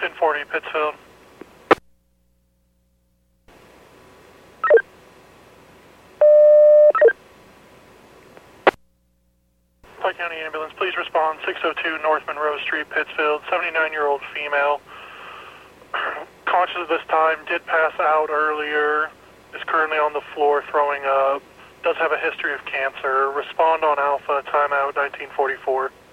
1040 Pittsfield. Pike County Ambulance, please respond 602 North Monroe Street, Pittsfield. 79-year-old female. Conscious at this time, did pass out earlier, is currently on the floor throwing up, does have a history of cancer. Respond on Alpha, timeout 1944.